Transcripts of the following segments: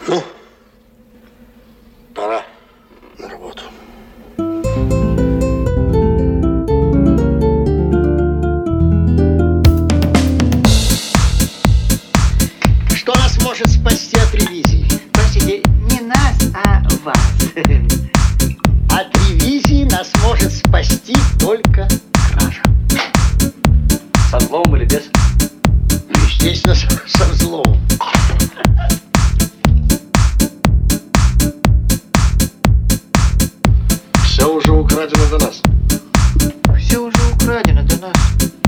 Ну, пора на работу. Что нас может спасти от ревизии? Простите, не нас, а вас. От ревизии нас может спасти только кража. Со взломом или без? Естественно, со взломом. Все уже украдено до нас. Все уже украдено до нас.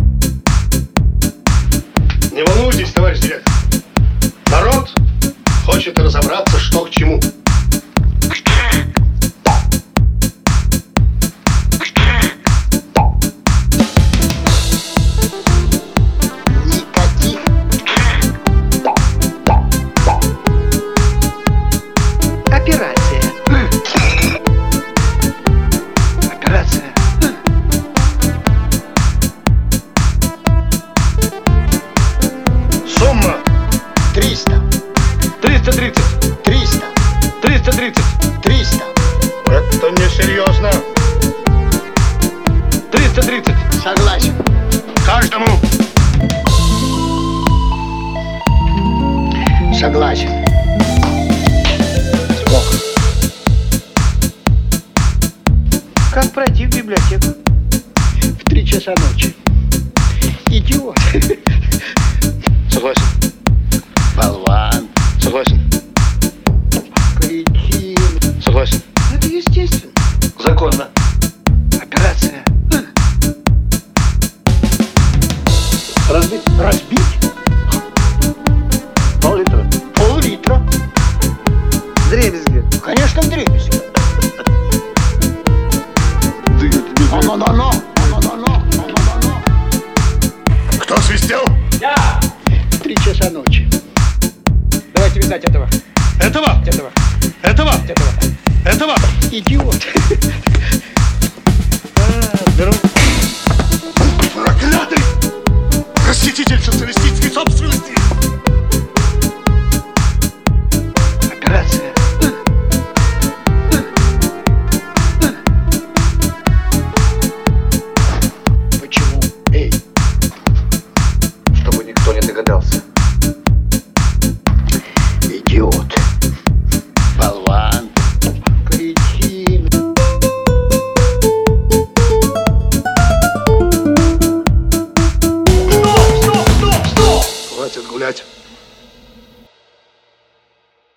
Не волнуйтесь, товарищ директор. Народ хочет разобраться, что к чему. Никаких. Операция. Операция. Сумма 300. 330. 300. 330. 300. Это несерьезно. 330. Согласен. Каждому. Согласен. Сколько? Как пройти в библиотеку? В 3 часа ночи. Идиот. Согласен. Болван. Согласен. Кретин. Согласен. Это естественно. Законно. Операция. Разбить? Разбить? Пол-литра. Пол-литра. Дребезги. Конечно, вдребезги. Но. Кто свистел? Я! 3 часа ночи. Давайте вязать этого. Этого! Этого. Этого! Этого. Этого! Идиот.